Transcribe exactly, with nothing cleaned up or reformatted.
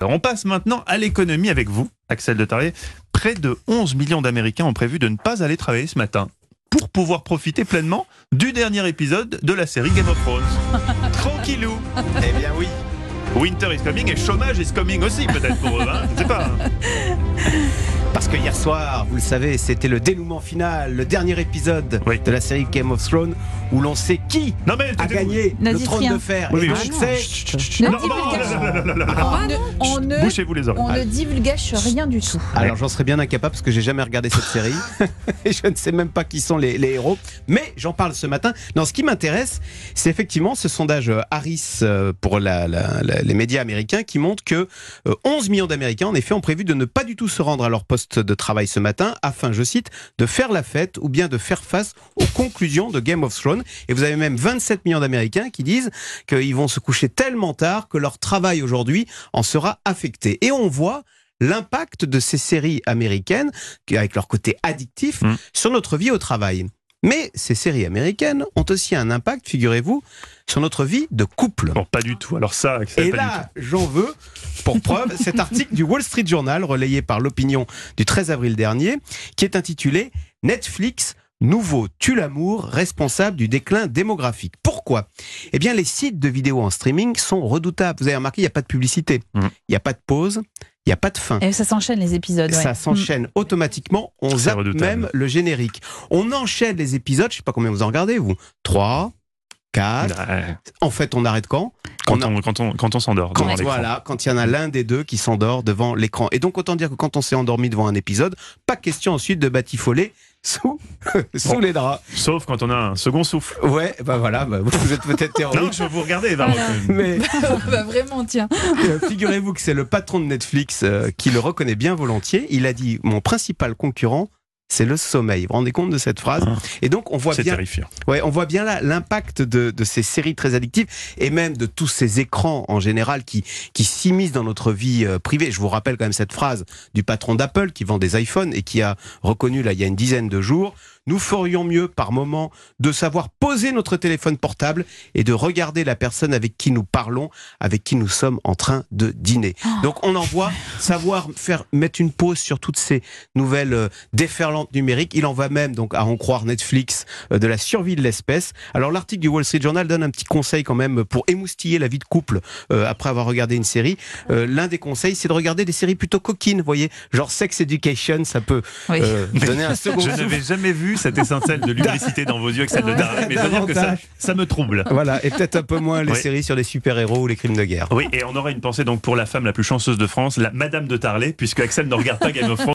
Alors on passe maintenant à l'économie avec vous, Axel de Tarlet. Près de onze millions d'Américains ont prévu de ne pas aller travailler ce matin pour pouvoir profiter pleinement du dernier épisode de la série Game of Thrones. Tranquillou. Eh bien oui. Winter is coming et chômage is coming aussi peut-être pour eux, hein, je ne sais pas. Parce que hier soir, vous le savez, c'était le dénouement final, le dernier épisode oui. de la série Game of Thrones, où l'on sait qui non, mais, a gagné le trône rien. de fer. Oui, et oui, donc oui. c'est... Ne on ne, Bouchez-vous les oreilles. on ne divulgage rien du tout. Alors j'en serais bien incapable parce que j'ai jamais regardé cette série et je ne sais même pas qui sont les, les héros, mais j'en parle ce matin. Non, ce qui m'intéresse, c'est effectivement ce sondage Harris pour la, la, la, les médias américains qui montre que onze millions d'Américains en effet ont prévu de ne pas du tout se rendre à leur poste de travail ce matin afin, je cite, de faire la fête ou bien de faire face aux conclusions de Game of Thrones. Et vous avez même vingt-sept millions d'Américains qui disent qu'ils vont se coucher tellement tard que leur travail aujourd'hui en sera affecté. Et on voit l'impact de ces séries américaines, avec leur côté addictif, mmh. sur notre vie au travail. Mais ces séries américaines ont aussi un impact, figurez-vous, sur notre vie de couple. Bon, pas du tout. Alors ça, Axel, et pas là, j'en veux pour preuve cet article du Wall Street Journal, relayé par l'Opinion du treize avril dernier, qui est intitulé « Netflix, nouveau tue l'amour responsable du déclin démographique ». Pourquoi ? Eh bien, les sites de vidéos en streaming sont redoutables. Vous avez remarqué, il n'y a pas de publicité, il mmh. n'y a pas de pause, il n'y a pas de fin. Et ça s'enchaîne les épisodes. Ça ouais. s'enchaîne mmh. automatiquement. On zappe redoutable. Même le générique. On enchaîne les épisodes. Je ne sais pas combien vous en regardez, vous. trois, quatre. Ouais. En fait, on arrête quand Quand on, on, quand on, quand on s'endort devant l'écran. Voilà, quand il y en a l'un des deux qui s'endort devant l'écran. Et donc, autant dire que quand on s'est endormi devant un épisode, pas question ensuite de batifoler sous, sous bon, les draps. Sauf quand on a un second souffle. Ouais, bah voilà, bah, vous êtes peut-être terroriste. Non, je vous regarder, Varro. Mais bah vraiment, tiens. Euh, figurez-vous que c'est le patron de Netflix euh, qui le reconnaît bien volontiers. Il a dit, mon principal concurrent, c'est le sommeil. Vous vous rendez compte de cette phrase ? Et donc on voit c'est bien, terrifiant. Ouais, on voit bien là l'impact de, de ces séries très addictives et même de tous ces écrans en général qui qui s'immiscent dans notre vie euh, privée. Je vous rappelle quand même cette phrase du patron d'Apple qui vend des iPhones et qui a reconnu là il y a une dizaine de jours. Nous ferions mieux par moment de savoir poser notre téléphone portable et de regarder la personne avec qui nous parlons, avec qui nous sommes en train de dîner. Oh. Donc on en voit savoir faire mettre une pause sur toutes ces nouvelles euh, déferlantes numériques. Il en va même, donc à en croire Netflix, euh, de la survie de l'espèce. Alors l'article du Wall Street Journal donne un petit conseil quand même pour émoustiller la vie de couple euh, après avoir regardé une série. Euh, l'un des conseils, c'est de regarder des séries plutôt coquines, vous voyez, genre Sex Education, ça peut euh, oui. donner un second. Je n'avais jamais vu cette étincelle de lubricité dans vos yeux, Axel de Tarlet, mais je veux dire que ça, ça me trouble. Voilà, et peut-être un peu moins les oui. séries sur les super-héros ou les crimes de guerre. Oui, et on aurait une pensée donc pour la femme la plus chanceuse de France, la Madame de Tarlet, puisque Axel ne regarde pas Game of Thrones.